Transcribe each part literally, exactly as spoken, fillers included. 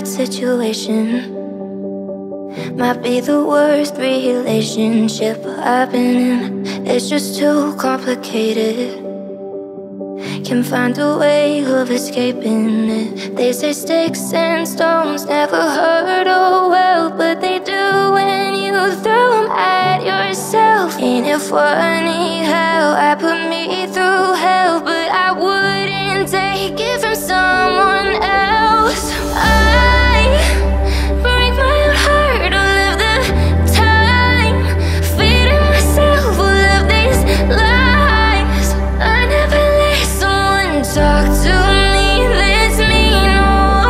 bad situation. Might be the worst relationship I've been in. It's just too complicated. Can't find a way of escaping it. They say sticks and stones never hurt, oh well, but they do when you throw them at yourself. Ain't it funny how I put me through hell, but I wouldn't take it from someone else. I break my own heart all of the time, feeding myself all of these lies. I never let someone talk to me this mean. Oh,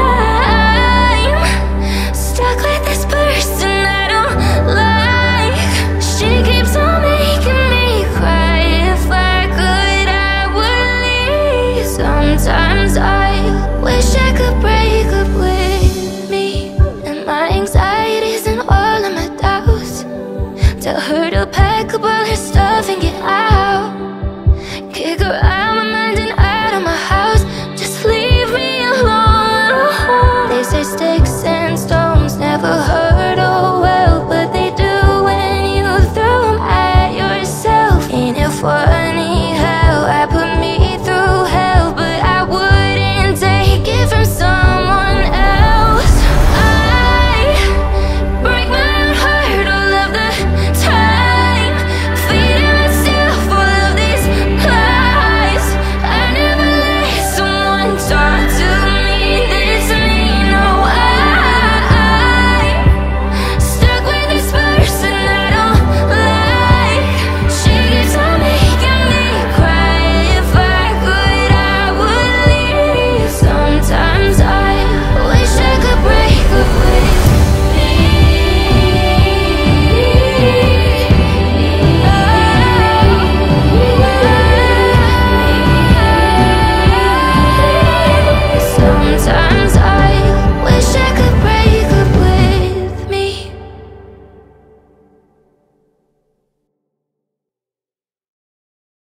I'm stuck with this person I don't like. She keeps on making me cry. If I could, I would leave. Sometimes I wish I could break up with me and my anxieties and all of my doubts. Tell her to pack up all her stuff